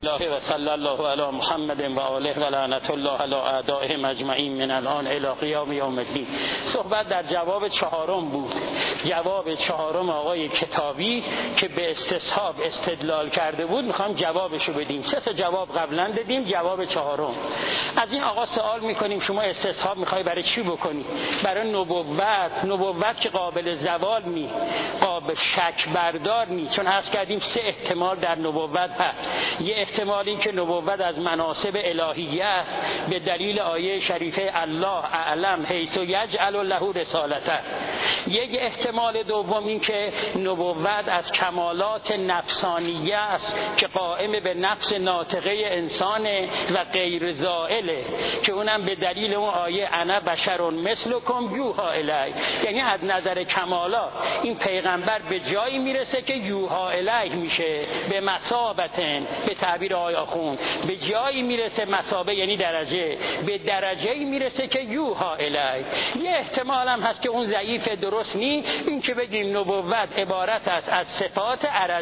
الله و صلی الله علی محمد و آله و لعنت الله علی اعدائهم اجمعین من الان الی قیام یوم الدین. صحبت در جواب چهارم بود، جواب چهارم آقای کتابی که به استصحاب استدلال کرده بود. میخوام جوابشو بدیم. 3 جواب قبلا دادیم، جواب چهارم. از این آقا سوال میکنیم شما استصحاب میخوای برای چی بکنی؟ برای نبوت که قابل زوال نی، قابل شک بردار نی، چون عرض کردیم 3 احتمال در نبوت هست. یه احتمال این که نبوت از مناصب الهیه است به دلیل آیه شریفه الله اعلم حیث یجعل له رسالته. یک احتمال دوم این که نبوت از کمالات نفسانیه است که قائم به نفس ناطقه انسان و غیر زائله، که اونم به دلیل اون آیه انا بشر مثلکم یوحی الی. یعنی از نظر کمالات این پیغمبر به جایی میرسه که یوحی الیه میشه، به مثابتن، به تعبیر آقای آخوند به جایی میرسه، مثابه یعنی درجه، به درجه‌ای میرسه که یوحی الیه. یه احتمال هم هست که اون ضعیف، درست نی، این که بگیم نبوت عبارت است از صفات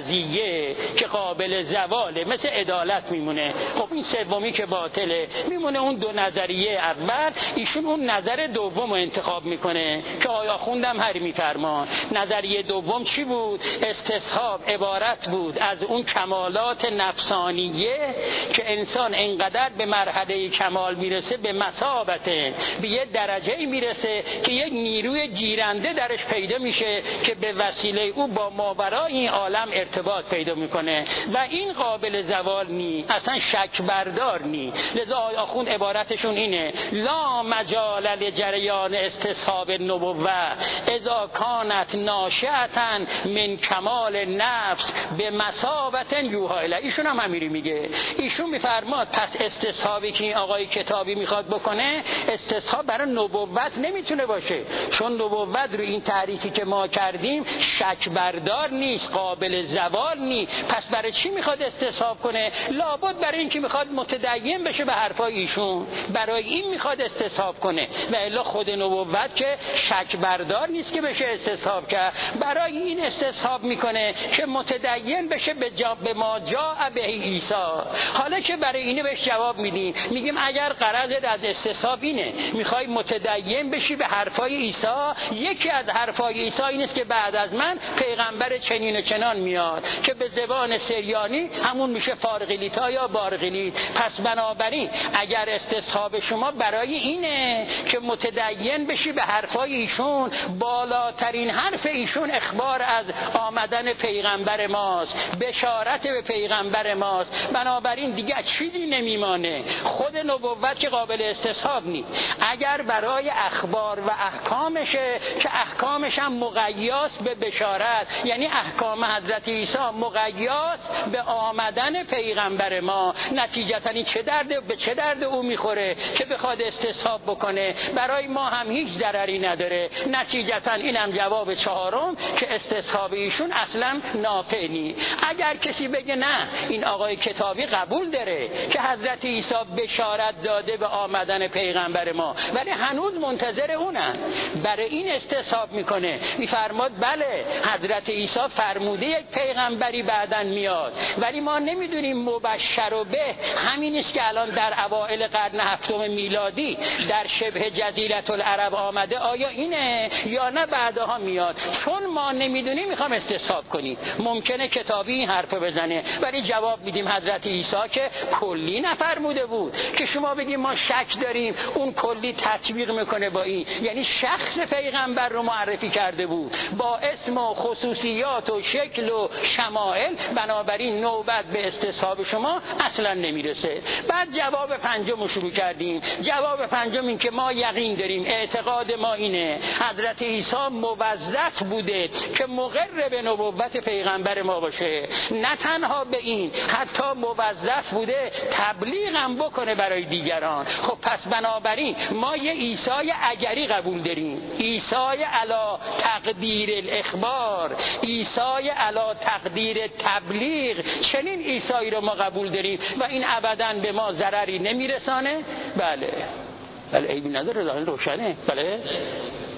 عرضیه که قابل زواله، مثل عدالت میمونه. خب این سومی که باطله میمونه. اون 2 نظریه اول، ایشون اون نظر دوم رو انتخاب میکنه که آقای آخوند هم هر میفرمان. نظریه دوم چی بود؟ استصحاب عبارت بود از اون کمالات نفسانیه که انسان انقدر به مرحله کمال میرسه، به مثابته، به یه درجه‌ای میرسه که یک نیروی گیرنده درش پیدا میشه که به وسیله او با ماورای این عالم ارتباط پیدا میکنه و این قابل زوال نی، اصلا شک بردار نی. لذا آقای آخوند عبارتشون اینه: لا مجال لجریان استصحاب النبوه اذا کانت ناشئة من کمال نفس به مثابت یوحی الی. ایشون هم همینی میگه. ایشون میفرماد پس استصحابی که این آقای کتابی میخواد بکنه، استصحاب برای نبوت نمیتونه باشه، چون نبوت رو این تعریفی که ما کردیم شک بردار نیست، قابل زوال نیست. پس برای چی میخواد استصحاب کنه؟ لابد برای این که میخواد متدین بشه به حرفای ایشون، برای این میخواد استصحاب کنه. و الا خود نبوت که شک بردار نیست که بشه استصحاب کرد، برای این استصحاب میکنه که متدین بشه به ما جاء به عیسی. حالا که برای اینه بهش جواب میدیم، میگیم اگر غرضت از استصحاب اینه میخوای متدین بشی به حرفای عیسی، یکی از حرفای عیسی این است که بعد از من پیغمبر چنین و چنان میاد که به زبان سریانی همون میشه فارغلیتا یا بارغلیت. پس بنابراین اگر استصحاب شما برای اینه که متدین بشی به حرفای ایشون، بالاترین حرف ایشون اخبار از آمدن پیغمبر ماست، بشارت به پیغمبر ماست، بنابراین دیگه چیزی نمیمانه. خود نبوت که قابل استصحاب نیست. اگر برای اخبار و احکامشه که احکامش هم مقیاس به بشارت، یعنی احکام حضرت عیسی مقیاس به آمدن پیغمبر ما، نتیجتا این به چه درد او میخوره که بخواد استصحاب بکنه؟ برای ما هم هیچ ضرری نداره. نتیجتا اینم جواب چهارم که استصحاب ایشون اصلا نافع نیست. اگر کسی بگه نه این آقای کتابی قبول داره که حضرت عیسی بشارت داده به آمدن پیغمبر ما ولی هنوز منتظر اونن، برای این استصحاب میکنه، میفرماد بله حضرت عیسی فرموده یک پیغمبری بعدن میاد، ولی ما نمیدونیم مبشر و به همین است که الان در اوائل قرن 7 میلادی در شبه جزیره العرب آمده، آیا اینه یا نه بعدها میاد؟ چون ما نمیدونیم میخوام استصحاب کنیم. ممکنه کتابی این حرفو بزنه ولی جواب میدیم حضرت عیسی که کلی نفرموده بود که شما بگیم ما شک داریم، اون کلی تطبیق میکنه با این، یعنی شخص پیغمبر رو معرفی کرده بود با اسم و خصوصیات و شکل و شمائل، بنابراین نوبت به استصحاب شما اصلا نمیرسه. بعد جواب پنجم رو شروع کردیم. جواب پنجم این که ما یقین داریم، اعتقاد ما اینه حضرت عیسی موظف بوده که مقر به نبوت پیغمبر ما باشه، نه تنها به این، حتی موظف بوده تبلیغ هم بکنه برای دیگران. خب پس بنابراین ما یه عیسی اگری قبول داریم، عیسی علی تقدیر الاخبار، عیسی علی تقدیر تبلیغ، چنین عیسی رو ما قبول داریم و این ابداً به ما ضرری نمیرسانه. بله عیبی نداره، روشنه. بله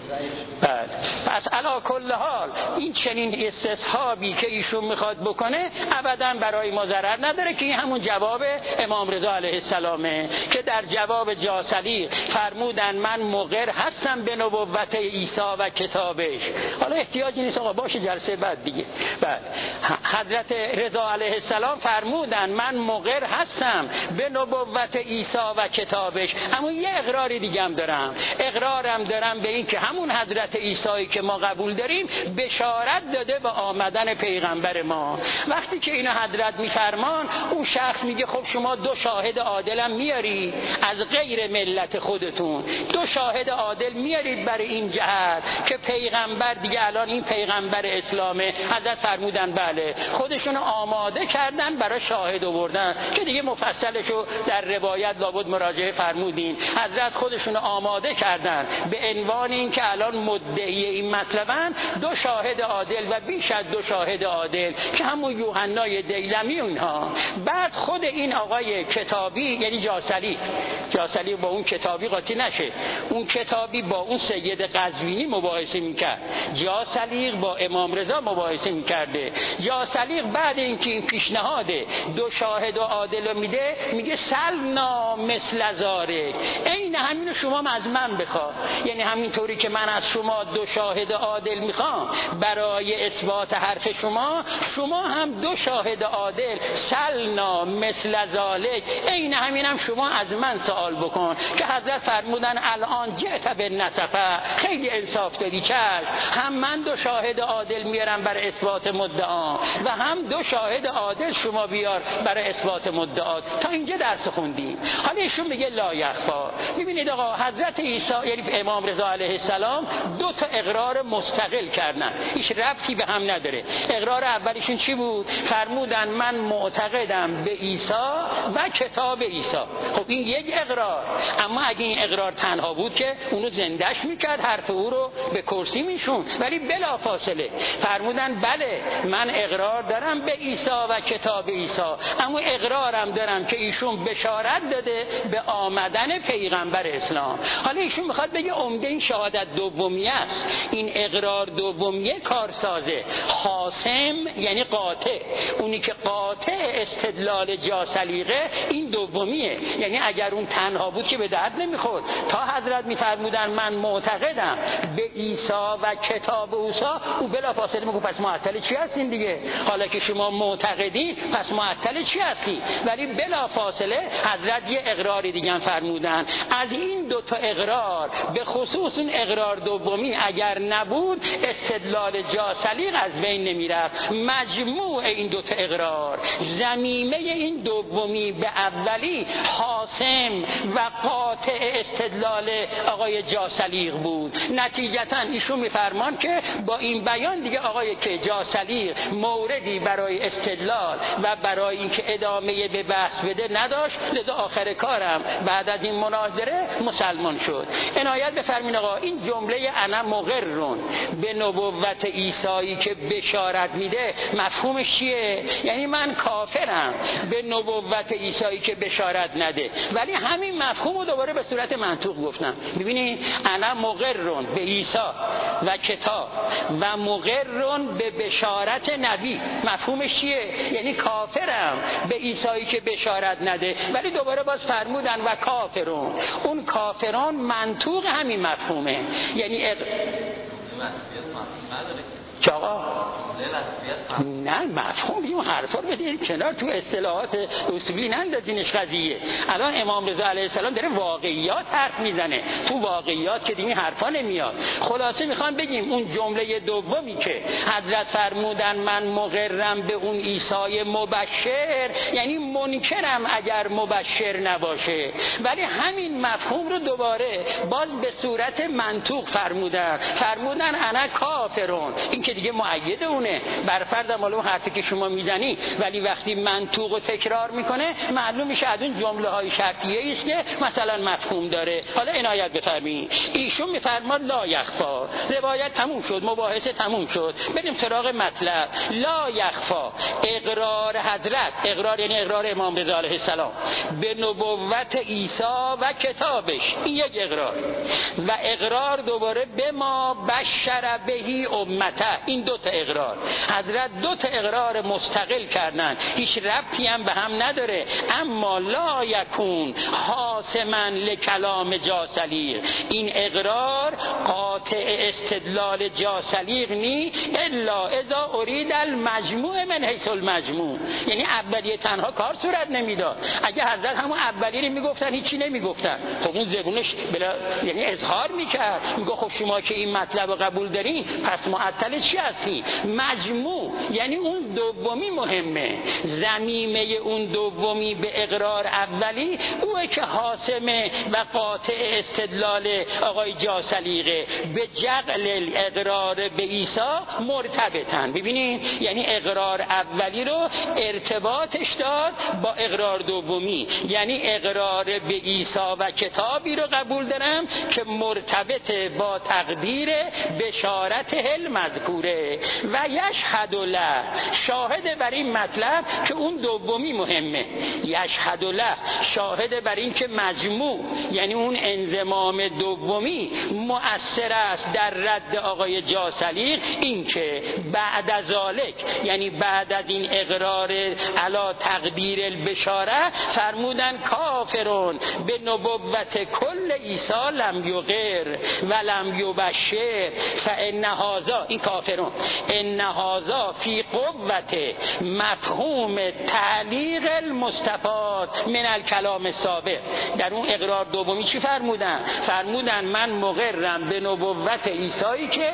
بله. پس علی کل حال این چنین استصحابی که ایشون میخواد بکنه ابدا برای ما ضرر نداره که این همون جواب امام رضا علیه السلامه که در جواب جاثلی فرمودن من مقر هستم به نبوت عیسی و کتابش. حالا احتیاجی نیست آقا باشه جلسه بعد دیگه. بعد حضرت رضا علیه السلام فرمودن من مقر هستم به نبوت عیسی و کتابش، اما یه اقراری دیگه هم دارم، اقرارم دارم به این که همون حضرت عیسی که ما قبول داریم بشارت داده به آمدن پیغمبر ما. وقتی که اینو حضرت میفرمان اون شخص میگه خب شما دو شاهد عادلم میاری از غیر ملت خودتون، دو شاهد عادل میارید برای این جهت که پیغمبر دیگه الان این پیغمبر اسلامه. حضرت فرمودن بله، خودشون آماده کردن برای شاهد آوردن که دیگه مفصلشو در روایت لابد مراجعه فرمودین. حضرت خودشون آماده کردن به عنوان این که الان مدعی این مطلبن دو شاهد عادل و بیش از دو شاهد عادل که همون یوحنای دیلمی اونها. بعد خود این آقای کتابی یعنی جاثلی با اون کتابی قاطی نشه، اون کتابی با اون سید قزوینی مباحثه میکرد، جاثلی با امام رضا مباحثه میکرده. جاثلی بعد اینکه این پیشنهاد دو شاهد و عادل میده میگه سلنا مثل زاره، این همینو شما از من بخوا، یعنی همینطوری که من از شما دو شاهد عادل میخوام برای اثبات حرف شما هم دو شاهد عادل سلنا مثل ذالک، این همینم شما از من سوال بکن. که حضرت فرمودن الان جئت بالنصفه، خیلی انصاف دادی، چشم هم من دو شاهد عادل میارم برای اثبات مدعا و هم دو شاهد عادل شما بیار برای اثبات مدعا. تا اینجا درس خوندیم. حالا ایشون میگه لا یخفا. میبینید آقا حضرت عیسی یعنی امام رضا علیه السلام دو تا اقرار مستقل کردن، هیچ ربطی به هم نداره. اقرار اولیشون چی بود؟ فرمودن من معتقدم به عیسی و کتاب عیسی. خب این یک اقرار، اما اگه این اقرار تنها بود که اونو زندش میکرد، حرف او رو به کرسی میشون، ولی بلا فاصله فرمودن بله من اقرار دارم به عیسی و کتاب عیسی، اما اقرارم دارم که ایشون بشارت داده به آمدن پیغمبر اسلام. حالا ایشون میخواد بگه عمده این شهادت دومیه است، این اقرار دومیه کارسازه. حاسم یعنی قاطع، اونی که قاطع استدلال جاثلیقه این دومیه، یعنی اگر اون تنها بود که به درد نمیخورد. تا حضرت میفرمودن من معتقدم به عیسی و کتاب عیسی، او بلافاصله میگه پس معطل چی هستین دیگه؟ حالا که شما معتقدین پس معطل چی هستی؟ ولی بلافاصله حضرت یه اقراری دیگه هم فرمودن. از این دو تا اقرار به خصوص اون اقرار دومی اگر نبود استدلال جاثلیق از بین نمیرفت. مجموع این دو تا اقرار ضمیمه این دومی به اولی حاسم و قاطع استدلال آقای جاثلیق بود. نتیجتا ایشون میفرمان که با این بیان دیگه آقای که جاثلیق موردی برای استدلال و برای اینکه ادامه به بحث بده نداشت، لذا آخر کارم بعد از این مناظره مسلمان شد. عنایت بفرمین آقا این جمله انا مقرون به نبوت عیسی که بشارت میده مفهومش چیه؟ یعنی من کافرم به نبوت عیسی که بشارت نده، ولی همین مفهوم رو دوباره به صورت منطوق گفتم. ببینید انا مقرون به عیسی و کتاب و مقرون به بشارت نبی، مفهومش چیه؟ یعنی کافرم به عیسی که بشارت نده، ولی دوباره باز فرمودن و کافرون. اون کافران منطوق همین مفهومه، یعنی که آقا نه مفهوم این حرفا رو بدید کنار، تو اصطلاحات اصولی نندازینش قضیه. الان امام رضا علیه السلام داره واقعیات حرف میزنه، تو واقعیات که دیگه حرفا نمیاد. خلاصه میخوام بگیم اون جمله دومی که حضرت فرمودن من مقرم به اون عیسی مبشر، یعنی منکرم اگر مبشر نباشه، ولی همین مفهوم رو دوباره باز به صورت منطوق فرمودن انا کافرون. این که دیگه مؤید اونه. بر فرض معلوم حرفی که شما میزنی، ولی وقتی منطوق رو تکرار میکنه معلوم میشه از اون جمله های شرطیه است که مثلا مفهوم داره. حالا عنایت بفرمایید، ایشون میفرماد لا یخفا، روایت تموم شد، مباحثه تموم شد، بریم سراغ مطلب. لا یخفا، اقرار حضرت، اقرار یعنی اقرار امام رضا علیه السلام به نبوت عیسی و کتابش، این یک اقرار. و اقرار دوباره به ما بشر بهی امته، این دو تا اقرار. حضرت دو تا اقرار مستقل کردن، هیچ ربطی هم به هم نداره. اما لا یکون حاسما لکلام جاسلیق، این اقرار قاطع استدلال جاسلیق نی الا اذا ارید المجموع من حیث المجموع، یعنی اولیه تنها کار صورت نمیداد. اگه حضرت همون اولیه رو میگفتن هیچی نمیگفتن، خب اون زبونش یعنی اظهار میکرد، میگه خب شما که این مطلب رو قبول دارین پس معطل چی هستی؟ مجموع یعنی اون دومی مهمه، ضمیمه اون دومی به اقرار اولی اوه که حاسمه و قاطع استدلال آقای جاسلیقه به جعل اقرار به عیسی مرتبطن. ببینید یعنی اقرار اولی رو ارتباطش داد با اقرار دومی، یعنی اقرار به عیسی و کتابی رو قبول دارم که مرتبط با تقدیر بشارت المذکوره و یشهد له، شاهد بر این مطلب که اون دومی مهمه. یشهد له، شاهد بر این که مجموع یعنی اون انضمام دومی مؤثر است در رد آقای جاسلیق، این که بعد از ذالک یعنی بعد از این اقرار علی تقدیر البشاره فرمودن کافرون به نبوت کل عیسی لم یقر و لم یبشر فان هذا، این کافرون ان هذا فی قوت مفهوم تعلیق المستفاد من الکلام السابق. در اون اقرار دومی چی فرمودن؟ فرمودن من مقرم به نبوت عیسی که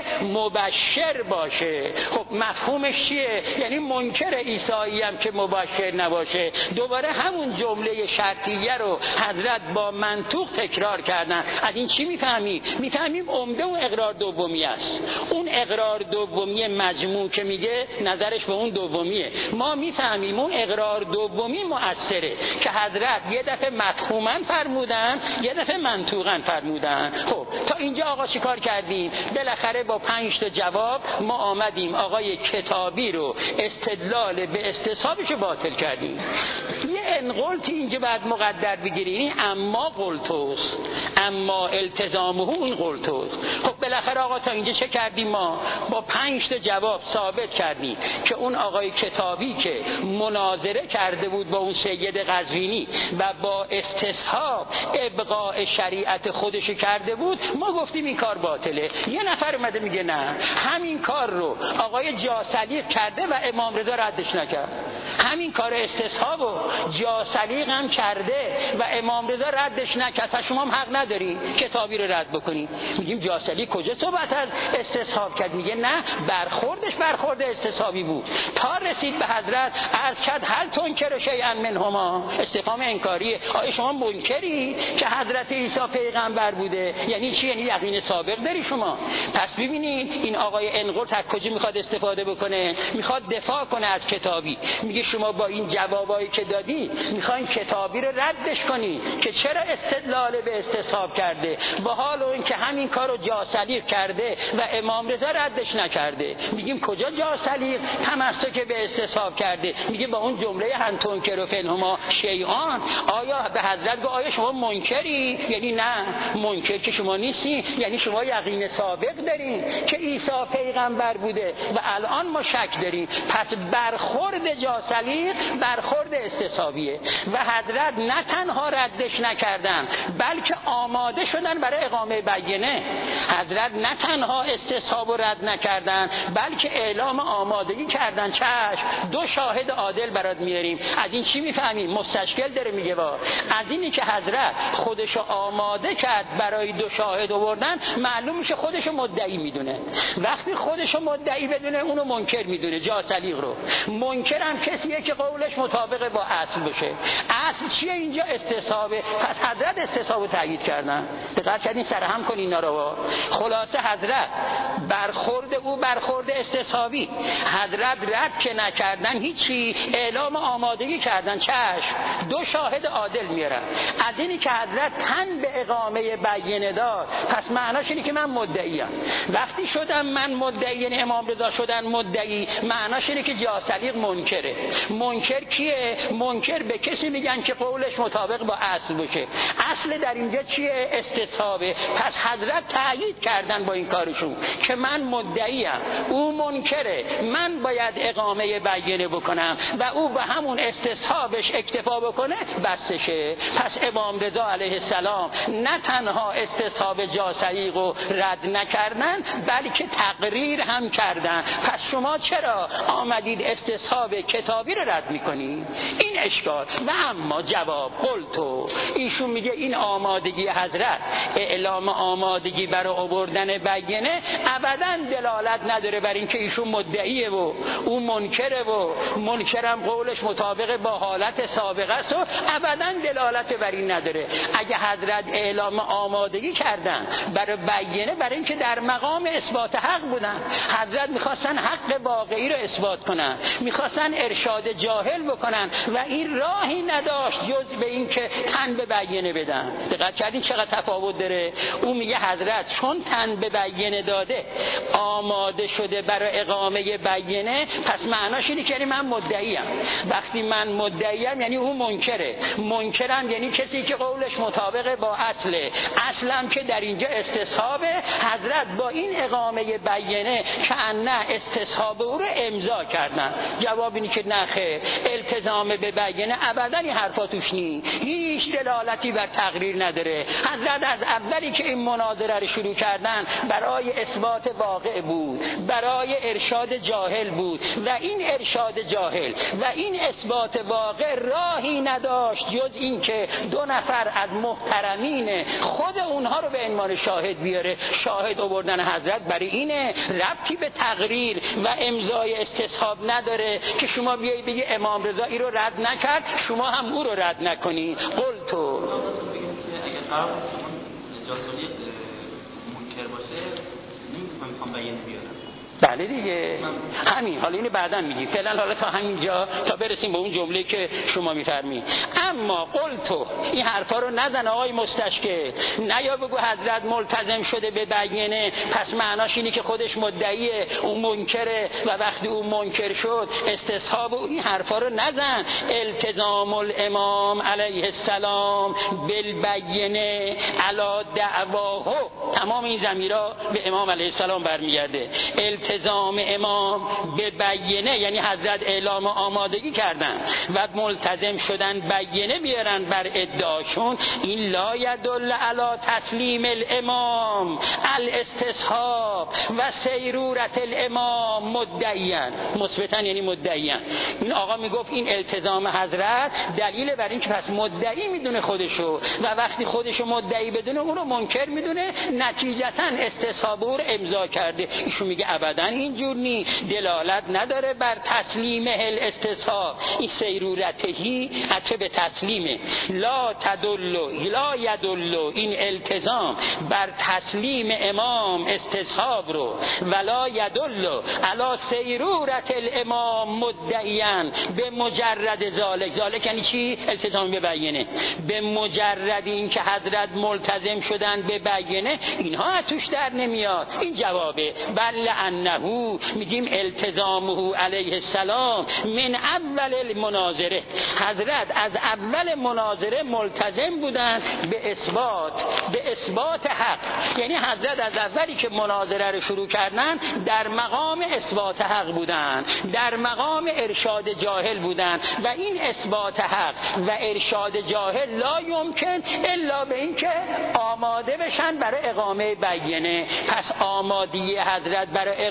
مبشر باشه. خب مفهومش چیه؟ یعنی منکر عیسی هم که مبشر نباشه. دوباره همون جمله شرطیه رو حضرت با منطوق تکرار کردن. از این چی میفهمیم؟ میفهمیم عمده اون اقرار دومی است. اون اقرار دومی مجموع که میگه نظرش به اون دومیه. ما میفهمیم اون اقرار دومی مؤثره که حضرت یه دفعه مفهوما فرمودن، یه دفعه منطوقا فرمودن. خب تا اینجا آقا چیکار کردیم؟ بالاخره با 5 تا جواب ما آمدیم آقای کتابی رو استدلال به استصحابش باطل کردیم. یه انقلتی اینجا بعد مقدر بگیریم، اما قلتوس، اما التزامه اون قلتوس. خب بالاخره آقا تا اینجا چه کردیم؟ ما با 5 تا جواب ثابت کردیم که اون آقای کتابی که مناظره کرده بود با اون سید قزوینی و با استصحاب ابقاء شریعت خودش کرده بود، ما گفتیم این کار باطله. یه نفر اومده میگه نه، همین کار رو آقای جاسلیق کرده و امام رضا ردش نکرد. همین کار استصحاب و جاسلیق هم کرده و امام رضا ردش نکرد، پس شما هم حق نداری کتابی رو رد بکنی. میگیم جاسلیق کجا صحبت از استصحاب کرد؟ میگه نه، برخوردش برخورد استصحابی بود. تا رسید به حضرت عرض کرد هل تنکر شیئا منهما، استفهام انکاریه. آیا شما منکری که حضرت عیسی پیغمبر بوده؟ یعنی چی؟ یعنی یقین سابق داری شما. پس ببینید این آقای انقرت از کجا میخواد استفاده بکنه؟ میخواد دفاع کنه از کتابی. میگه شما با این جوابایی که دادی میخواین کتابی رو ردش کنی که چرا استدلال به استصحاب کرده، با حال اون که همین کارو جاسلیق کرده و امام رضا ردش نکرده. میگیم کجا جاسلیق تمسک به استصحاب کرده؟ میگه با اون جمله هنتون که رو فنهما شیعان. آیا به حضرت گفت آیا شما منکری؟ یعنی نه، منکر که شما نیستی، یعنی شما یقین سابق دارین که عیسی پیغمبر بوده و الان ما شک داریم. پس برخورد جاسلیق برخورد استصحابیه و حضرت نه تنها ردش نکردن بلکه آماده شدن برای اقامه بیانه. حضرت نه تنها استصحاب رو رد نکردن بلکه اعلام آمادگی کردن، چشم 2 شاهد عادل برات میاریم. از این چی میفهمیم؟ مستشکل داره میگه وا. از اینی که حضرت خودشو آماده کرد برای 2 شاهد آوردن، معلوم میشه خودشو مدعی میدونه. وقتی خودشو مدعی بدونه اونو منکر میدونه. جاسلیق رو منکر هم کسیه که قولش مطابق با اصل باشه. اصل چیه اینجا؟ استصحابه. پس حضرت استصحابو تأیید کردن. دقت کردین؟ سرهم کنین اینا رو. خلاصه حضرت برخورد او برخورد استصحابی، حضرت رد که نکردن هیچی، اعلام آمادگی کردن. چشم، دو شاهد عادل میارن. از اینی که حضرت تن به اقامه بیینه داد، پس معناش اینه که من مدعیم. وقتی شدم من مدعی، یعنی امام رضا شدن مدعی، معناش اینه که جاسلیق منکره. منکر کیه؟ منکر به کسی میگن که قولش مطابق با اصل باشه. اصل در اینجا چیه؟ استصحابه. پس حضرت تأیید کردن با این کارشون که من مدعیم، او منکره، من باید اقامه بیینه بکنم و او به همون استصحابش اکتفا بکنه، بسشه. پس امام رضا علیه السلام نه تنها استصحاب جاسلیق رو رد نکردن، بلکه تقریر هم کردن. پس شما چرا آمدید استصحاب کتابی رو رد میکنید؟ این اشکال. و اما جواب قلتو، ایشون میگه این آمادگی حضرت، اعلام آمادگی برای آوردن بیینه، ابداً دلالت نداره بر اینکه ایشون مدعیه و اون منکره و منکرم قولش مطابق با حالت سابقه است و ابداً دلالت بر این نداره. اگه حضرت اعلام آمادگی کردن برای بیینه، برای اینکه در مقام اثبات حق بودن، حضرت میخواستن حق واقعی رو اثبات کنن، میخواستن ارشاد جاهل بکنن و این راهی نداشت جز به این که تن به بیینه بدن. دقت کردین چقدر تفاوت داره؟ او میگه حضرت چون تن به بیینه داده، آماده شده برای اقامه بیینه، پس معناش اینه که من مدعیم. وقتی من مدعیم یعنی او منکره. منکرم یعنی کسی که قولش مطابق با اصله. اصلم که در اینجا استصحابه. حضرت با این اقامه بیینه که نه استصحاب او رو امضا کردن. جواب اینه که نه خیر، التزام به بیینه ابدا این حرفا توش نیست، هیچ دلالتی بر تقریر نداره. حضرت از اولی که این مناظره رو شروع کردن برای اثبات واقع بود، برای ارشاد جاهل بود و این ارشاد جاهل و این اثبات واقع راهی نداشت جز این که دو نفر از محترمین خود اونها رو به عنوان شاهد بیاره. شاهد آوردن حضرت برای اینه، ربطی به تقریر و امضای استصحاب نداره که شما بیایی بگی امام رضا این رو رد نکرد، شما هم او رو رد نکنی. قل تو اگر طرف جاسلیق منکر باشه نمی‌خوام بیان بیارم. بله دیگه، همین. حالا اینو بعداً میگی، فعلا حالا تا همینجا، تا برسیم به اون جمله که شما میفرمایید. اما قلتو، این حرفا رو نزن آقای مستشکل، نه یا بگو حضرت ملتزم شده به بیینه پس معناش اینه که خودش مدعیه، اون منکره و وقتی اون منکر شد استصحاب. این حرفا رو نزن. التزام الامام علیه السلام بالبینه علی دعواه، تمام این ضمیرها به امام علیه السلام برمیگرده. التزام امام به بیینه یعنی حضرت اعلام آمادگی کردن و ملتزم شدن بیینه بیارن بر ادعاشون. این لا یدل علی تسلیم الامام الاستصحاب و سیرورت الامام مدعیان، مثبتا یعنی مدعیان. این آقا میگفت این التزام حضرت دلیل بر این که پس مدعی میدونه خودشو و وقتی خودشو مدعی بدونه اون رو منکر میدونه، نتیجتا استصحاب رو امضا کرده. ایشون میگه ابدا اینجور نی، دلالت نداره بر تسلیم الاستصحاب. این سیرورتهی حتی به تسلیمه. لا یدل این التزام بر تسلیم امام استصحاب رو ولا یدل علی سیرورت الامام مدعیان به مجرد ذالک یعنی چی؟ التزام به بیینه. به مجرد این که حضرت ملتزم شدن به بیینه اینها توش در نمیاد. این جوابه. بل انه، میگیم التزامه علیه السلام من اول المناظره، حضرت از اول مناظره ملتزم بودن به اثبات حق. یعنی حضرت از اولی که مناظره رو شروع کردن در مقام اثبات حق بودن، در مقام ارشاد جاهل بودن و این اثبات حق و ارشاد جاهل لا یمکن الا به این که آماده بشن برای اقامه بیینه. پس آمادگی حضرت برای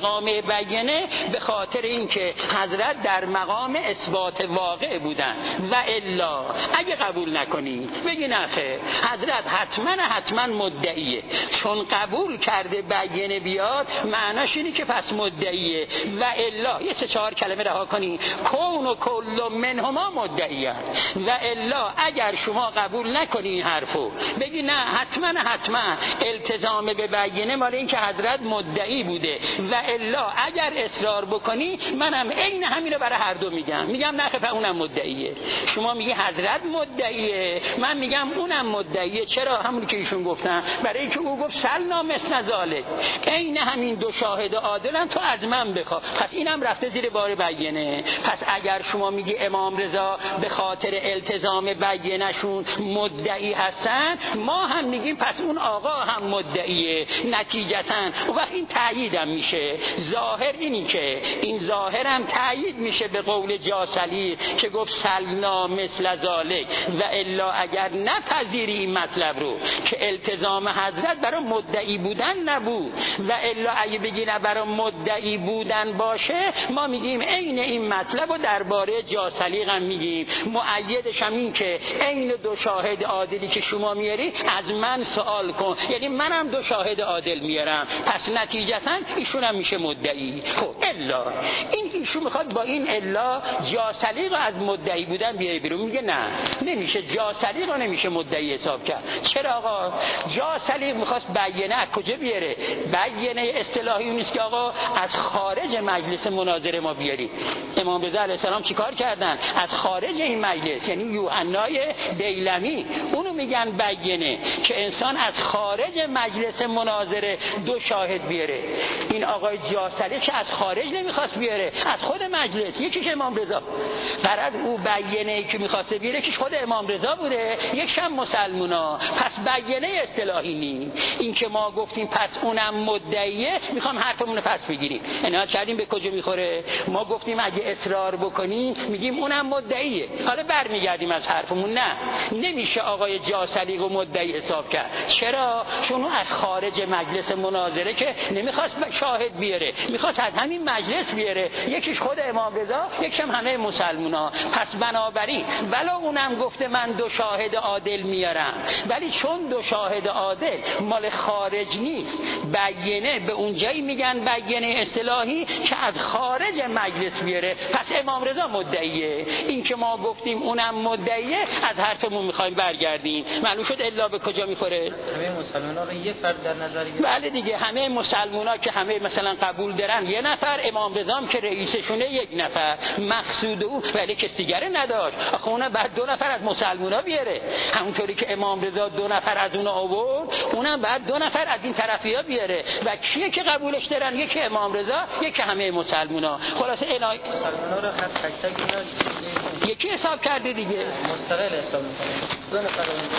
اقامه بینه به خاطر اینکه حضرت در مقام اثبات واقع بودن. و الا اگه قبول نکنید بگین آخه حضرت حتما مدعیه، چون قبول کرده بینه بیاد معناش اینه که پس مدعیه. و الا یه 3-4 کلمه رها کنی، کون و کل منهما مدعیه. و الا اگر شما قبول نکنی این حرفو، بگی نه حتما التزام به بینه مال این که حضرت مدعی بوده. و الا اگر اصرار بکنی منم عین همینو برای هر دو میگم نه اونم مدعیه. شما میگی حضرت مدعیه، من میگم اونم مدعیه. چرا؟ همون که ایشون گفتن، برای اینکه او گفت سلنا مثل ذالک، عین همین دو شاهد عادلن تو از من بخوا. پس اینم رفته زیر بار بینه. پس اگر شما میگی امام رضا به خاطر التزام بینه‌شون مدعی هستن، ما هم میگیم پس اون آقا هم مدعیه. نتیجتاً و این تایید هم میشه. ظاهر اینی که این ظاهر هم تایید میشه به قول جاسلی که گفت سلنا مثل ذالک. و الا اگر نپذیری این مطلب رو که التزام حضرت برای مدعی بودن نبود، و الا اگه بگی نه برای مدعی بودن باشه، ما میگیم عین این مطلب رو درباره جاسلی هم میگیم. مؤیدش هم این که عین دو شاهد عادلی که شما میاری از من سوال کن، یعنی منم دو شاهد عادل میارم، پس نتیجتا ایشون هم میشه مدعی. خب الا این ایشون میخواد با این الا جاسلی رو از مدعی بودن بیاره بیرون. میگه نه نمیشه، جاسلی رو نمیشه مدعی حساب کرد. چرا آقا؟ جاسلی میخواست بینه از کجا بیاره؟ بینه اصطلاحی نیست که آقا از خارج مجلس مناظره ما بیاری. امام رضا علیه السلام چیکار کردن؟ از خارج این مجلس، یعنی یوحنای دیلمی، اونو میگن بینه که انسان از خارج مجلس مناظره دو شاهد بیاره. این آقای جاسلی که از خارج نمیخواست بیاره، از خود مجلس. یکیش امام رضا، برای او بینه‌ای که میخواسته بیاره که خود امام رضا بوده، یکیش هم مسلمونا. پس بینه اصطلاحی نی. این که ما گفتیم پس اونم مدعیه، میخوام حرفمون رو پس بگیریم. عنایت کردیم به کجا میخوره؟ ما گفتیم اگه اصرار بکنی میگیم اونم مدعیه. حالا برمیگردیم از حرفمون. نه نمیشه آقای جاسلی رو مدعی حساب کرد. چرا؟ چون از خارج مجلس مناظره که نمیخواست شاهد بیاره، میخواست از همین مجلس بیاره. یکیش خود امام رضا، یکیش هم همه مسلمونا. پس بنابراین ولو اونم گفته من دو شاهد عادل میارم، ولی چون دو شاهد عادل مال خارج نیست، بینه به اونجایی میگن بینه اصطلاحی که از خارج مجلس بیاره، پس امام رضا مدعیه. این که ما گفتیم اونم مدعیه، از حرفمون میخوایم برگردیم. معلوم شد الا به کجا میخوره؟ همه مسلمان‌ها رو یه فرد در نظر گرفت. بله دیگه، همه مسلمان‌ها که همه مثلا قبول دارن یه نفر، امام رضا هم که رئیسشونه یک نفر، مقصود او ولی کسی دیگه نداشت. آخه اون بعد دو نفر از مسلمان‌ها بیاره، همونطوری که امام رضا دو نفر از اون آورد، اونم بعد دو نفر از این طرفیا بیاره. و کیه که قبولش دارن؟ یکی امام رضا، یکی همه مسلمان‌ها. خلاصه مسلمان‌ها رو هر تک اینا یکی حساب کرده دیگه، مستقل حساب می‌کنه. دو نفر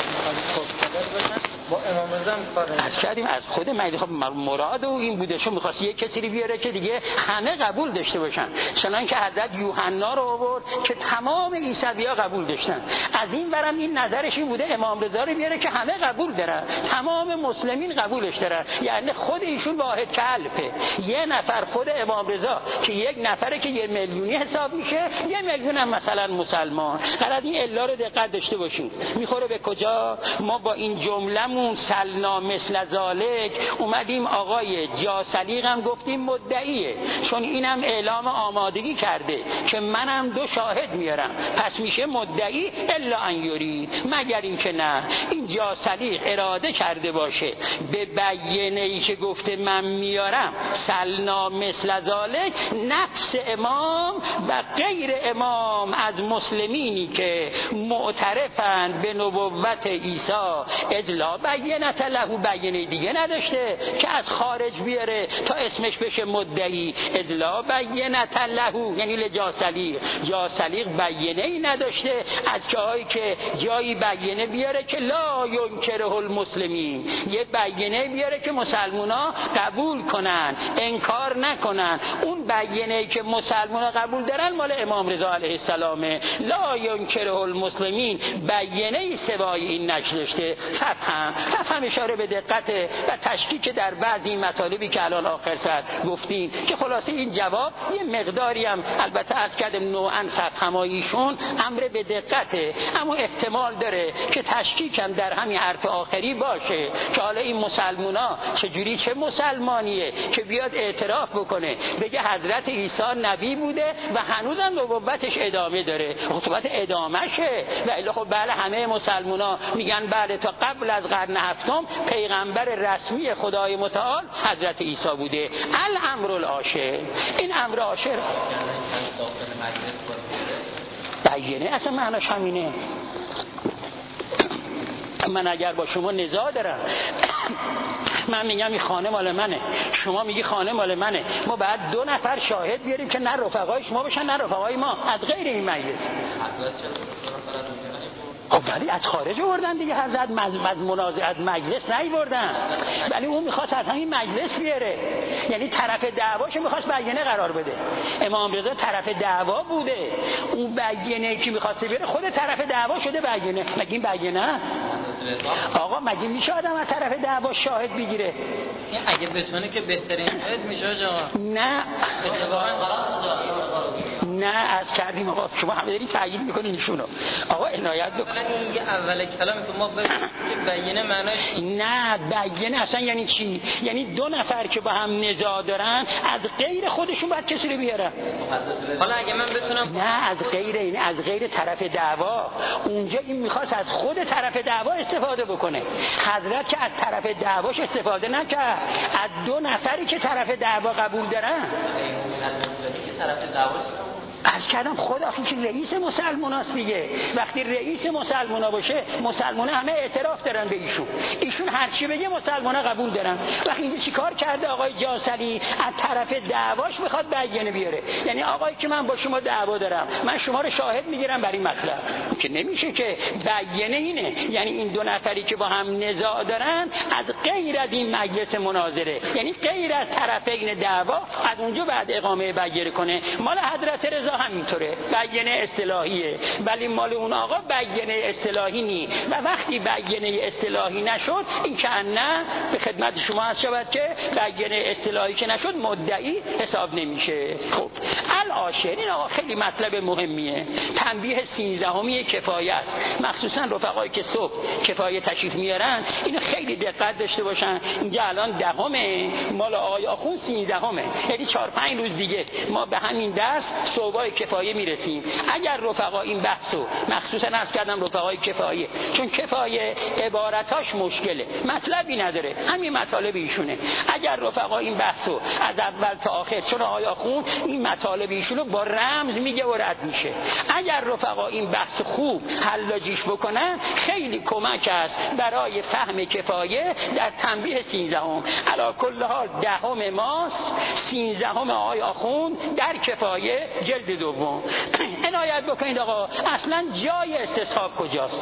باشن با امام رضا می‌کنه. از کردیم از خود مجلس. خب مراد او این بوده، چون می‌خواست یک کسی رو بیاره که دیگه همه قبول داشته باشن. چنان که حضرت یوحنا رو آورد که تمام عیسوی‌ها قبول داشتن. از این برم این نظرش این بوده امام رضا رو بیاره که همه قبول دارن، تمام مسلمین قبولش دارن. یعنی خود ایشون واحد کلفه، یه نفر خود امام رضا که یک نفره که 1 میلیونی حساب میشه، 1 میلیون هم مثلا مسلمان. قرار این الا رو دقت داشته باشین. میخوره به کجا؟ ما با این جمله‌مون سلنا مثل ذالک اومدیم آقای جاسلی هم گفتیم مدعیه، چون اینم اعلام آمادگی کرده که منم دو شاهد میارم، پس میشه مدعی الا ان یرید، مگر این که نه این جاسلی اراده کرده باشه به بینه‌ای که گفته من میارم سلنا مثل ذالک، نفس امام و غیر امام از مسلمینی که معترفن به نبوت عیسی اجلا بینت له، بینه دیگه نداشته که از خارج بیاره تا اسمش بشه مدعی. اجلا بینت له یعنی لجاسلی، جاسلی بینه ای نداشته از جایی که جایی بینه بیاره که لا ینکره المسلمین، یه بینه بیاره که مسلمونا قبول کنن، انکار نکنن. اون بینه که مسلمونا قبول دارن مال امام رضا علیه السلامه. لا ینکره المسلمین بینه ای سوای این نشداشته. فهم هم اشاره به دقت و تشکیک در بعضی مطالبی که الان آخر سر گفتیم که خلاصه این جواب یه مقداری هم البته عرض کردم نوعاً صفحه‌ماییشون امر به دقته، اما احتمال داره که تشکیک هم در همین حرف آخری باشه که حالا این مسلمونا چجوری، چه مسلمانیه که بیاد اعتراف بکنه بگه حضرت عیسی نبی بوده و هنوزم نبوتش ادامه داره. خطبت ادامهشه و الا خب بله همه مسلمونا میگن بله تا قبل از قرن هفتم پیغمبر رسمی خدای متعال حضرت عیسی بوده. الامر العاشر، این امر عاشر بیانه اصلا معناش همینه. من اگر با شما نزاع دارم، من میگم این خانه مال منه، شما میگی خانه مال منه، ما بعد 2 نفر شاهد بیاریم که نه رفقای شما بشن نه رفقای ما از غیر این مجلس. خب ولی از خارج آوردن دیگه، حضرت از منازعه از مجلس نیاوردن، ولی اون میخواست از همین مجلس بیاره، یعنی طرف دعواش میخواست بیانیه قرار بده. امام رضا طرف دعوا بوده، اون بیانیه‌ای که میخواست بیاره خود طرف دعوا شده بیانیه. مگه این بیانیه آقا مگه میشه آدم از طرف دعوا شاهد بگیره؟ اگه بتونه که بهترین شاهد میشه آقا. نه از کردیم آقا، شما همه دارید تأیید میکنین ایشونو. آقا عنایت بکنید این اول کلامتون ما بگیم که بیانیه معناش نه، بیانیه اصلا یعنی چی؟ یعنی 2 نفر که با هم نزاع دارن از غیر خودشون باید کسی رو بیارن. حالا اگه من بتونم نه از غیر، این از غیر طرف دعوا، اونجا این میخواست از خود طرف دعوا استفاده بکنه. حضرت که از طرف دعواش استفاده نکرد، از 2 نفری که طرف دعوا قبول دارن. از کردم خدا که رئیس مسلماناست دیگه، وقتی رئیس مسلمانا باشه مسلمانا همه اعتراف دارن به ایشون هر چی بگه مسلمانا قبول دارن. وقتی اینجا چیکار کرده آقای جاسلی؟ از طرف دعواش میخواد بیانیه بیاره، یعنی آقای که من با شما دعوا دارم، من شما رو شاهد میگیرم برای این مطلب، که نمیشه که بیانیه اینه. یعنی این 2 نفری که با هم نزاع دارن از غیر از این مجلس مناظره، یعنی غیر از طرفین دعوا، از اونجا بعد اقامه بیانیه کنه. مال حضرت رضا همینطوره، بیانیه اصطلاحیه، ولی مال اون آقا بیانیه اصطلاحی نی. و وقتی بیانیه اصطلاحی نشد، این که نه به خدمت شما عرض شود که بیانیه اصطلاحی که نشد مدعی حساب نمیشه. خب العاشر، این آقا خیلی مطلب مهمیه. تنبیه 13 کفایه است، مخصوصا رفقایی که صبح کفایه تشریف میارن اینو خیلی دقت داشته باشن. اینجا الان 10 مال آقای آخوند 13، یعنی 4-5 روز دیگه ما به همین درس صوبای کفایه میرسیم. اگر رفقا این بحثو مخصوصا عرض کردم رفقای کفایه، چون کفایه عبارتاش مشکله، مطلبی نداره، همین مطالب ایشونه. اگر رفقا این بحثو از اول تا آخر، چون آقای آخوند این مطالب ایشونو با رمز میگه و رد میشه، اگر رفقا این بحث خوب حلاجیش بکنن خیلی کمک است برای فهم کفایه در تنبیه 13. علی کل حال 10 ماست، 13 آقای آخوند در کفایه جلد 2. عنایت بکنید آقا، اصلا جای استصحاب کجاست؟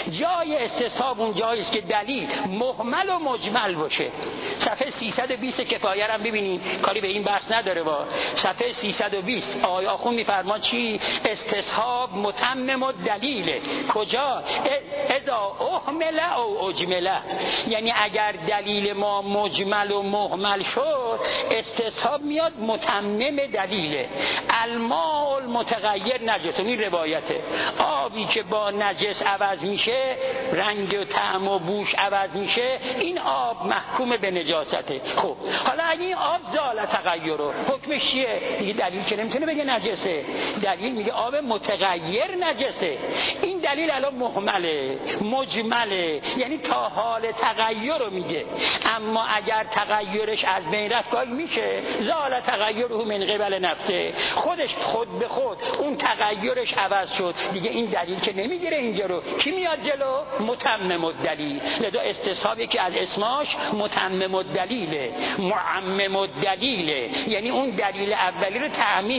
جای استصحاب اون جایی است که دلیل مهمل و مجمل باشه. صفحه 320 کفایه رو ببینید، کاری به این بحث نداره. با صفحه 320 آقای آخوند میفرما چی؟ استصحاب متمم الدلیل. کجا؟ اذا اهمل او اجمل، یعنی اگر دلیل ما مجمل و مهمل شد، استصحاب میاد متمم دلیله. الماء المتغیر نجس، این روایته. آبی که با نجس عوض میشه، رنگ و طعم و بوش عوض میشه، این آب محکوم به نجاسته. خب حالا اگه این آب زال تغییر رو حکمش چیه؟ دیگه دلیل که نمیتونه بگه نجسه، دلیل میگه آب متغیر نجسه. این دلیل الان مهمله مجمله، یعنی تا حال تغییر رو میگه، اما اگر تغییرش از بین رفت گاهی میشه زال تغییره من قبل نفسه، خودش خود به خود اون تغییرش عوض شد، دیگه این دلیل که نمیگیره اینجا رو. کی میاد جلو؟ متمم الدلیل. لذا استصحابی که از اسماش متمم الدلیله، معمم الدلیله، یعنی اون دلیل اولی رو تعمیم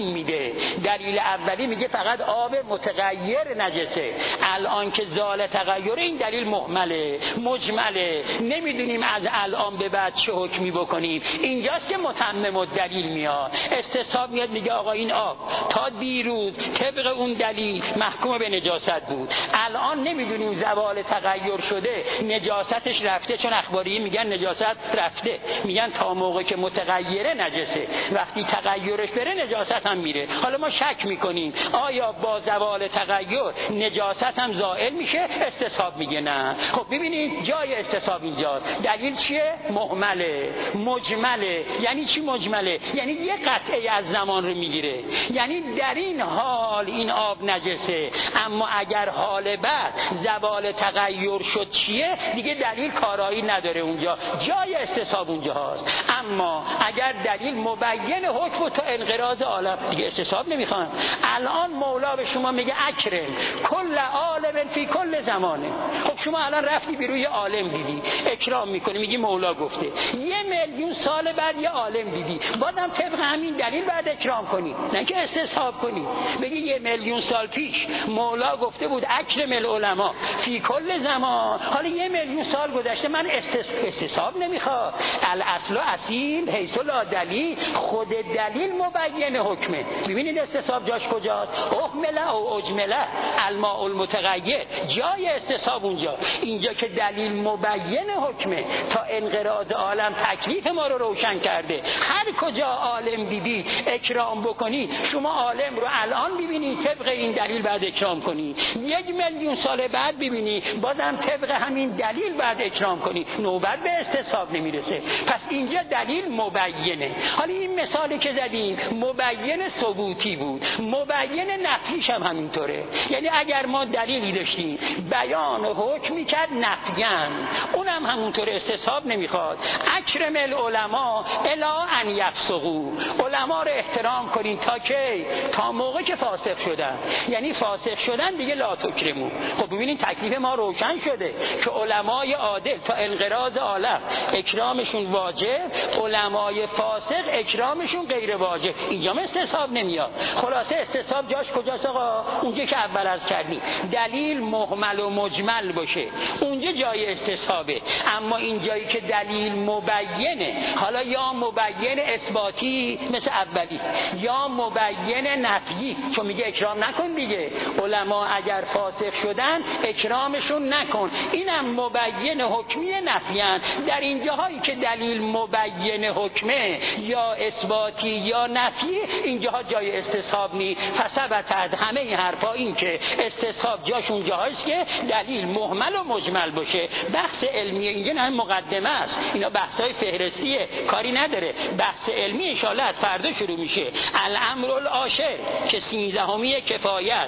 تعیین میده. دلیل اولی میگه فقط آب متغیر نجسه. الان که زال تغییر، این دلیل مهمله، مجمله، نمیدونیم از الان به بعد چه حکمی بکنیم. اینجاست که متمم الدلیل میاد. استصحاب میاد میگه آقا این آب تا دیروز طبق اون دلیل محکوم به نجاست بود، الان نمیدونیم زوال تغییر شده نجاستش رفته، چون اخباری میگن نجاست رفته، میگن تا موقع که متغیره نجسه، وقتی تغییرش بره نجاست هم میره. حالا ما شک میکنیم آیا با زوال تغییر نجاست هم زائل میشه؟ استصحاب میگه نه. خب ببینید جای استصحاب اینجا دلیل چیه؟ مهمله، مجمله. یعنی چی مجمله؟ یعنی یه قطعه از زمان رو میگیره. یعنی در این حال این آب نجسه، اما اگر حال بعد زوال تغییر شد چیه؟ دیگه دلیل کارایی نداره اونجا، جای استصحاب اونجا هست. اما اگر دلیل مبین حکم تا انقراض عالم، دیگه استصحاب نمیخوان. الان مولا به شما میگه اکرم کل عالم فی کل زمانه. خب شما الان رفتی به روی عالم دیدی اکرام میکنی، میگی مولا گفته. 1,000,000 سال بعد یه عالم دیدی، بازم طبق همین دلیل بعد اکرام کنی، نه که استصحاب کنی بگی 1,000,000 سال پیش مولا گفته بود اکرم العلماء فی کل زمان، حالا 1,000,000 سال گذشته من استصحاب نمیخواد. الاصل اصیل حیث لا دلیل، خود دلیل مبین حکمه. ببینید استصحاب جاش کجاست؟ احمله او اجمله الماء المتغیر، جای استصحاب اونجا. اینجا که دلیل مبین حکمه تا انقراض عالم تکلیف ما رو روشن کرده. هر کجا عالم دیدی اکرام بکنی، شما عالم رو الان ببینی طبق این دلیل بعد اکرام کنی، 1,000,000 سال بعد ببینی بازم طبق همین دلیل بعد اکرام کنی، نوبت به استصحاب نمیرسه. پس اینجا دلیل مبینه. حالا این مثالی که زدیم مبین ثبوتی بود، مبین نفیش هم همینطوره. یعنی اگر ما دلیلی داشتیم بیان حکمی کرد نفیان، اونم همونطور استصحاب نمیخواد. اکرم العلماء الا ان یفسقوا، علما رو احترام کنین تا کی؟ تا موقع که فاسق شدن. یعنی فاسق شدن دیگه لا تکرمو. خب ببینین تکلیف ما روشن شده که علمای عادل تا انقراض عالم اکرامشون واجب، علمای فاسق اکرامشون غیر واجب. اینجا استصحاب نمیاد. خلاصه استصحاب جاش کجاست آقا؟ اونجا که اول عرض کردیم دلیل مهمل و مجمل باشه، اونجا جای استصحابه. اما این جایی که دلیل مبینه، حالا یا مبین اثباتی مثل اولی، یا مبین نفیی، چون میگه اکرام نکن دیگه، علما اگر فاسق شدن اکرامشون نکن، اینم مبین حکمی نفیان. در این جاهایی که دلیل مبین حکمه یا اثباتی یا نفی، اینجاها جای استصحاب نی. فثبت از همه این حرفا این که استصحاب جاش اونجاهاست که دلیل مهمل و مجمل باشه. بحث علمی اینجا نه مقدمه است، اینا بحثای فهرستیه، کاری نداره. بحث علمی ان شاءالله از فردا شروع میشه. الامر العاشر که 13 کفایت،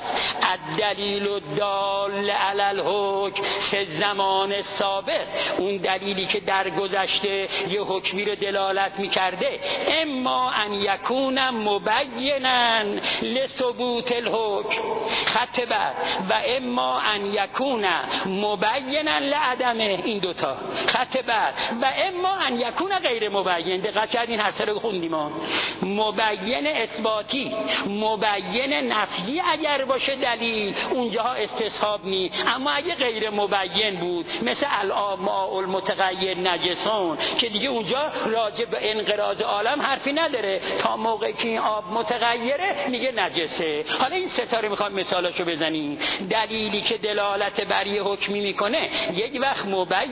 الدلیل الدال علی الحکم فی الزمان السابق، اون دلیلی که در گذشته یه حکمی رو دلالت میکرده، اما ان یکون مبینا لثبوت الحکم، خط بعد، و اما ان یکون مبینا لعدمه، این دوتا خط بعد، و اما ان یکون غیر مبین. دقت کردین هر سه رو خوندیم ها. مبین اثباتی، مبین نفی اگر باشه دلیل اونجاها استصحاب نی. اما اگه غیر مبین بود مثل الماء المتغیر نجسون که دیگه اونجا راجع به انقراض عالم حرفی نداره، تا موقعی که این آب متغیره میگه نجسه. حالا این ستاره میخوام مثالاشو بزنیم. دلیلی که دلالت بر یه حکمی میکنه یک وقت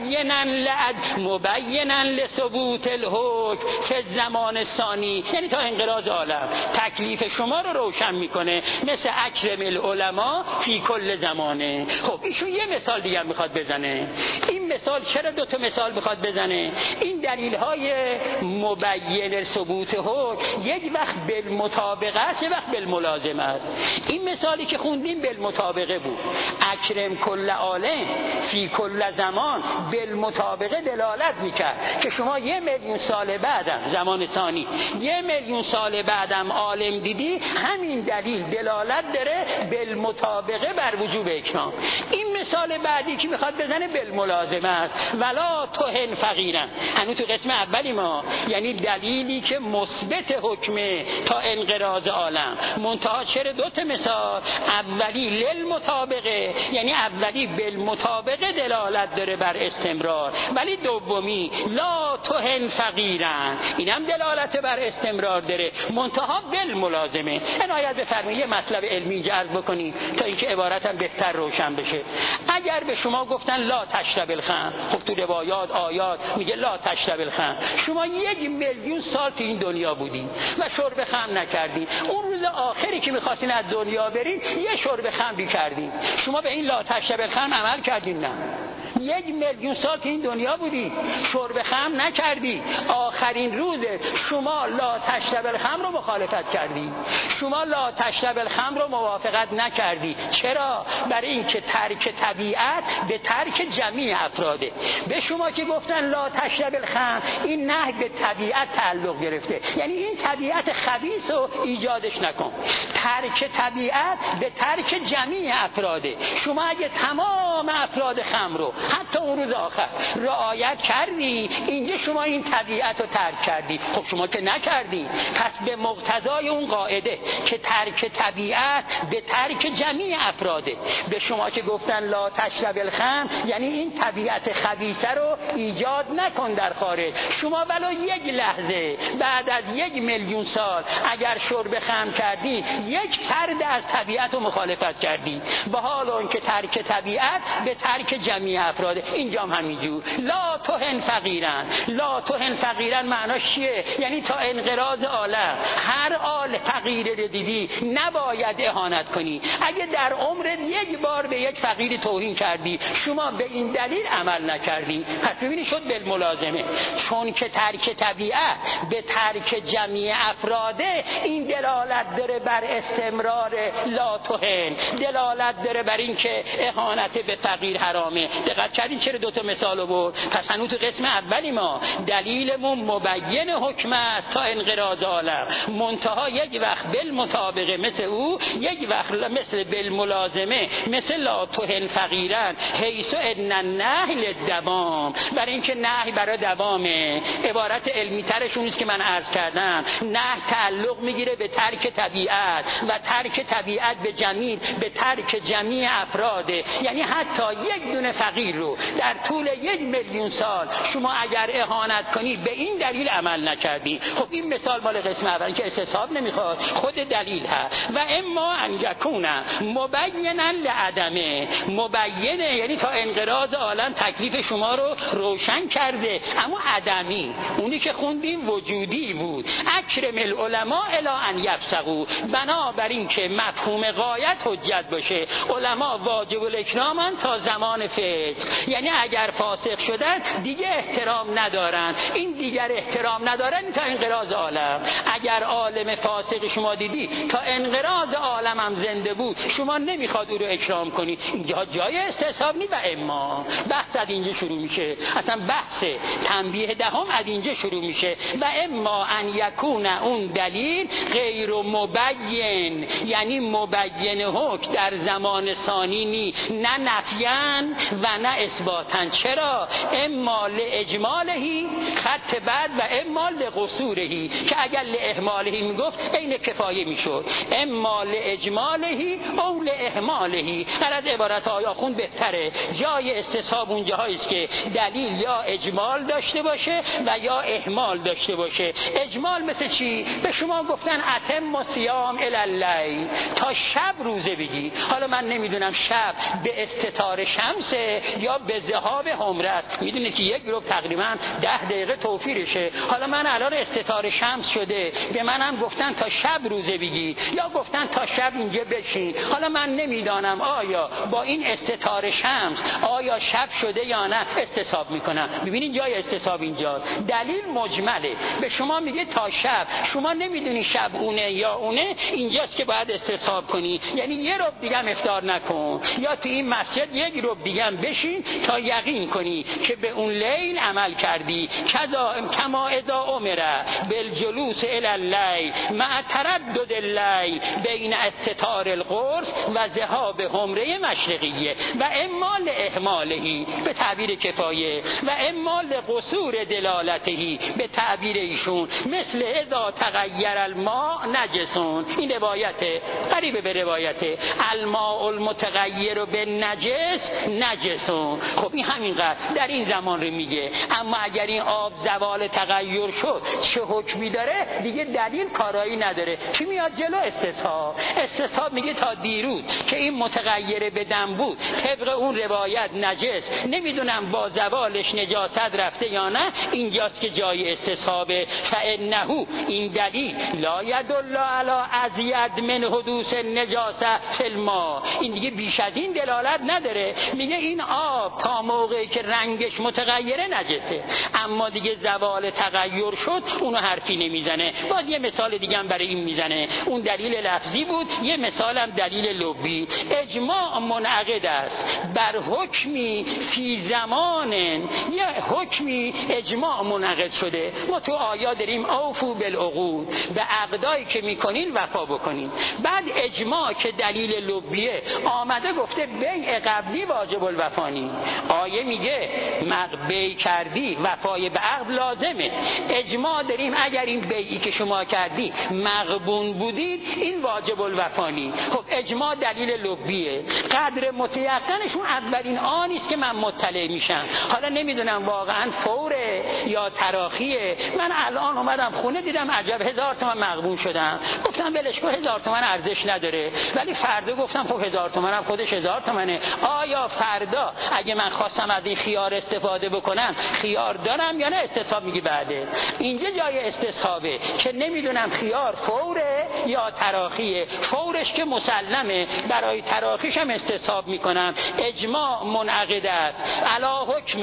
مبینا لثبوت الحکم فی الزمان الثانی، یعنی تا انقراض عالم تکلیف شما رو روشن میکنه، مثل اکرم العلماء فی کل زمانه. خب ایشون یه مثال دیگر میخواد بزنه. این مثال چرا دو تا مثال میخواد بزنه؟ این دلیل های مبین ثبوت حکم یک وقت بالمطابقه است، یک وقت بالملازمه است. این مثالی که خوندیم بالمطابقه بود، اکرم کل عالم فی کل زمان، بالمطابقه دلالت میکرد که شما 1,000,000 سال بعدم زمان ثانی، 1,000,000 سال بعدم عالم دیدی، همین دلیل دلالت داره بالمطابقه بر وجوب اکرام. این مثال بعدی که میخواد بزنه بالملازمه است، ولا تهن فقیرا. هنوز تو قسم اولی ما، یعنی دلیلی که مثبت حکمه تا انقراض عالم. منتها چرا دو تا مثال؟ اولی للمطابقه، یعنی اولی بالمطابقه دلالت داره بر استمرار، ولی دومی لا تهن فقیرا اینم دلالت بر استمرار داره، منتها بالملازمه. عنایت بفرمایید یه مطلب علمی عرض بکنی تا اینکه عبارتم بهتر روشن بشه. اگر به شما گفتن لا تشرب الخمر، خب تو روایات آیات میگه لا تشرب الخمر، شما 1,000,000 سال تو این دنیا بودی و شرب خمر نکردی، اون روز آخری که می‌خواستین از دنیا برین یه شرب خمری کردین، شما به این لا تشرب الخمر عمل کردین؟ نه. 1,000,000 سال که این دنیا بودی، شرب خمر نکردی، آخرین روز شما لا تشرب الخمر رو مخالفت کردی، شما لا تشرب الخمر رو موافقت نکردی. چرا؟ برای اینکه ترک طبیعت به ترک جمیع افراده. به شما که گفتن لا تشرب الخمر، این نهی به طبیعت تعلق گرفته، یعنی این طبیعت خبیث رو ایجادش نکن. ترک طبیعت به ترک جمیع افراده. شما اگه تمام افراد خمر رو حتی اون روز آخر رعایت کردی، اینجا شما این طبیعت رو ترک کردی. خب شما که نکردی، پس به مقتضای اون قاعده که ترک طبیعت به ترک جمیع افراده، به شما که گفتن لا تشرب الخمر، یعنی این طبیعت خبیثه رو ایجاد نکن در خارج. شما ولو یک لحظه بعد از 1,000,000 سال اگر شرب خمر کردی، یک فرد از طبیعت رو مخالفت کردی، به حال اون که ترک طبیعت به ترک جمیع افراد. اینجا هم همینجور لا تهن فقیرن. لا تهن فقیرن معناش چیه؟ یعنی تا انقراض عالم هر آل فقیر رو دیدی نباید اهانت کنی. اگه در عمرت یک بار به یک فقیر توهین کردی، شما به این دلیل عمل نکردی، پس ببینی شد بالملازمه. چون که ترک طبیعت به ترک جمیع افراده، این دلالت داره بر استمرار لا تهن، دلالت داره بر این که اهانت به فقیر حرامه. دقت کردین چرا دوتا مثال برد؟ پس هنوز تو قسم اولی ما دلیلمون مبین حکم است تا انقراض عالم، منتها یک وقت بالمطابقه مثل او، یک وقت مثل بالملازمه مثل لا تهن فقیرن، حیث ان النهی للدوام، برای اینکه نهی برای دوامه. عبارت علمی ترش اونیست که من عرض کردم، نهی تعلق میگیره به ترک طبیعت و ترک طبیعت به ترک جمیع افراده. یعنی حتی یک دونه فقیر رو در طول 1,000,000 سال شما اگر اهانت کنی به این دلیل عمل نکردی. خب این مثال مال قسم اول که استصحاب نمیخواد، خود دلیل هست. و اما ان یکون مبینا لعدمه، مبینه یعنی تا انقراض عالم تکلیف شما رو روشن کرده، اما عدمی اونی که خوندیم وجودی بود. اکرم العلماء الی ان یفسقوا، بنابراین که مفهوم غایت حجت باشه، علما واجب الاکرامن تا زمان فسق، یعنی اگر فاسق شدن دیگه احترام ندارن. این دیگر احترام ندارن تا انقراض عالم. اگر عالم فاسق شما دیدی تا انقراض عالم هم زنده بود، شما نمیخواد او رو اکرام کنی، اینجا جای استصحاب نی. و اما بحث از اینجا شروع میشه، اصلا بحث تنبیه دهم از اینجا شروع میشه. و اما ان یکون اون دلیل غیر مبین، یعنی مبین حکم در زمان ثانی نی، نه نفیان و نه اثباتن. چرا؟ اما لاجمالهی خط بعد و اما لقصورهی، که اگر لاهمالهی میگفت عین کفایه میشد، اما لاجمالهی او لاهمالهی. از عبارت های آخون بهتره جای استصحاب اونجاهایی است که دلیل یا اجمال داشته باشه و یا اهمال داشته باشه. اجمال مثل چی؟ به شما گفتن اتم الصیام الی اللیل، تا شب روزه بگی. حالا من نمیدونم شب به استتار شمسه یا به ذهاب حمره است، میدونی که یک گروه تقریبا 10 دقیقه توفیرشه. حالا من الان استتار شمس شده، به منم گفتن تا شب روزه بگی یا گفتن تا شب اینجا بشین. حالا من نمیدانم آیا با این استتار شمس آیا شب شده یا نه استصحاب میکنم. ببینید جای استصحاب اینجا دلیل مجمله، به شما میگه تا شب، شما نمیدونی شب اونه یا اونه، اینجاست که باید استصحاب کنی. یعنی یه رب دیگه افطار نکن، یا تو این مسجد باید یک ربع دیگه هم بشین تا یقین کنی که به اون لیل عمل کردی. کما اذا امر بالجلوس الی اللیل مع تردد اللیل بین استتار القرص و ذهاب حمره مشرقیه و اما لاهمالهی به تعبیر کفایه و اما لقصور دلالتهی به تعبیر ایشون، مثل اذا تغیر الماء نجسون. این روایت قریب به روایت الماء المتغیر بالنجس نجسون. خب این همینقدر در این زمان رو میگه. اما اگر این آب زوال تغییر شد چه حکمی داره دیگه دلیل کارایی نداره. چی میاد جلو؟ استصحاب میگه تا دیروز که این متغیر به دم بود طبق اون روایت نجس، نمیدونم با زوالش نجاست رفته یا نه، اینجاست که جای استصحابه. فانه این دلیل لا یدل علی ازید من حدوث النجاسه فی الماء، این دیگه بیش از این دلالت نداره. میگه این آب تا موقعی که رنگش متغیره نجسه، اما دیگه زوال تغییر شد اونو حرفی نمیزنه. باز یه مثال دیگه هم برای این میزنه. اون دلیل لفظی بود، یه مثال هم دلیل لغوی. اجماع منعقد است بر حکمی فی زمان، یه حکمی اجماع منعقد شده. ما تو آیات داریم اوفو بالعقود، به عقدایی که میکنین وفا بکنین. بعد اجماع که دلیل لغویه آمده گفته بیع قبلی واجب الوفانی. آیه میگه بیع کردی وفای به عقد لازمه. اجماع داریم اگر این بیعی که شما کردی مغبون بودید این واجب الوفانی. خب اجماع دلیل لغویه. قدر متیقنشون اولین آنیست که من مطلع میشم. حالا نمیدونم واقعا فوره یا تراخیه. من الان اومدم خونه دیدم عجب 1000 تومان مغبون شدم، گفتم ولش کن 1000 تومان ارزش نداره. ولی فردا گفتم خب 1000 تومان هم خودش 1000 تومانه. آیا فردا اگه من خواستم از این خیار استفاده بکنم خیار دارم یا نه؟ استصحاب میگی بعده. اینجا جای استصحابه که نمیدونم خیار فوره یا تراخیه. فورش که مسلمه، برای تراخیش هم استصحاب میکنم. اجماع منعقد است علا حکم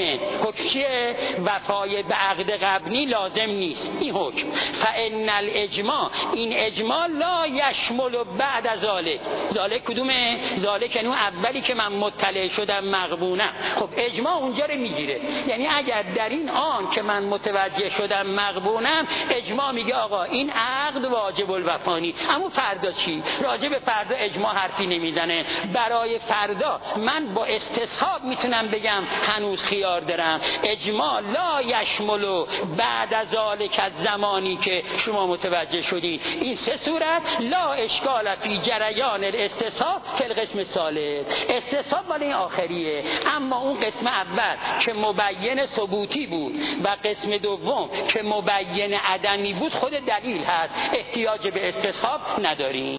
چیه؟ وفای به عقد قبلی لازم نیست این حکم. فان الاجماع، این اجماع لا یشمل بعد از ذالک کدومه؟ ذالک اینو اولی که من مطلع شدم مغبونم. خب اجماع اونجا رو میگیره. یعنی اگر در این آن که من متوجه شدم مغبونم، اجماع میگه آقا این عقد واجب الوفانی. اما فردا چی؟ راجع به فردا اجماع حرفی نمیزنه. برای فردا من با استصحاب میتونم بگم هنوز خیار دارم. اجماع لا یشمل بعد از ذالک زمانی که شما متوجه شدید. این سه صورت لا اشکال فی جریان الاستصحاب فی القسم الثالث. استصحاب مال این آخریه. اما اون قسم اول که مبین ثبوتی بود و قسم دوم که مبین عدمی بود خود دلیل هست، احتیاج به استصحاب نداریم.